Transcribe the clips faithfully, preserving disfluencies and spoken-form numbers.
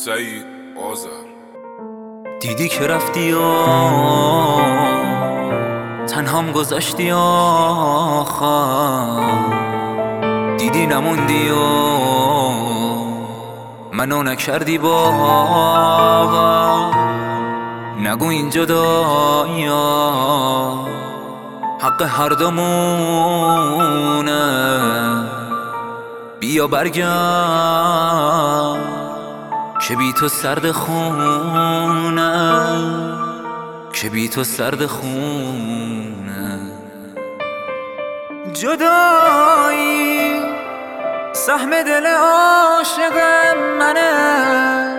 سعید آذر. دیدی که رفتی و تنهام گذاشتی آخر، دیدی نموندی و منو نکردی باور. نگو این جدایی حق هر دومونه، بیا برگرد که بی تو سرد خونه، که بی تو سرد خونه. جدایی سهم دل عاشق منه،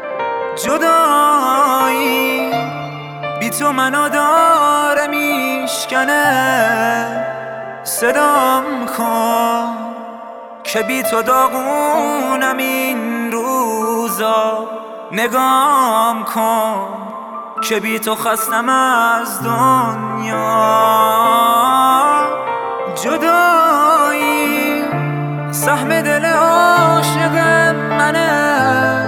جدایی بی تو منو داره میشکنه. صدام کن که بی تو داغونم این روزا، نگام کن که بی تو خستم از دنیا. جدایی سهم دل عاشق منه،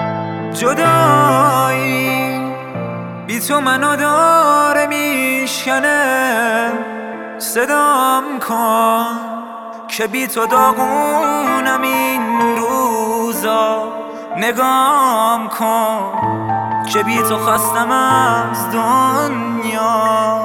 جدایی بی تو منو داره میشکنه. صدام کن که بی تو داغونم این روزا، نگام کن که بی تو خستم از دنیا.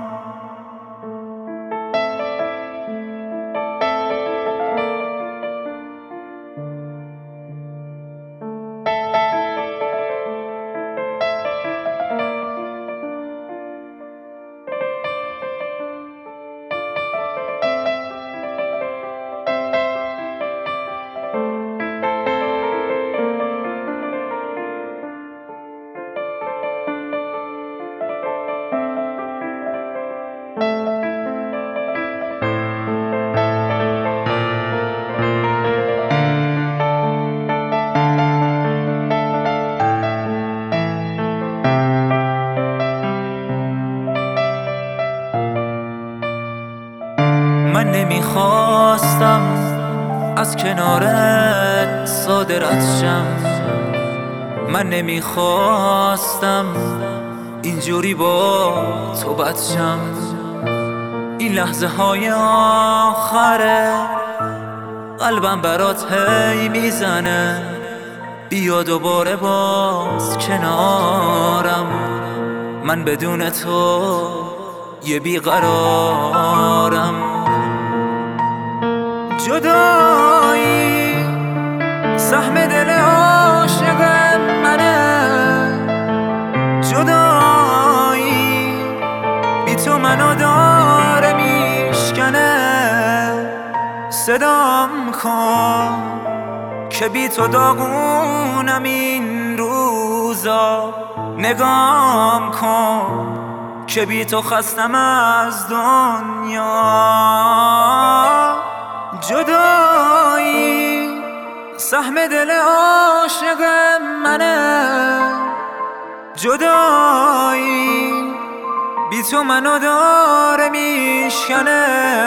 من نمیخواستم از کنارت صادرت شم، من نمیخواستم اینجوری با تو بد شم. این لحظه های آخره قلبم برات هی میزنه، بیا دوباره باز کنارم. من بدون تو یه بیقرارم. جدایی سهم دل عاشق منه، جدایی بی تو منو داره میشکنه. صدام کن که بی تو داغونم این روزا، نگام کن که بی تو خستم از دنیا. جدایی سهم دل عاشق منه، جدایی بی تو منو داره میشکنه.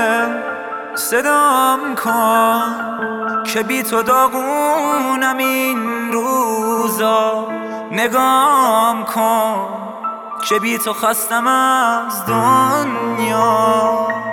صدام کن که بی تو داغونم این روزا، نگام کن که بی تو خستم از دنیا.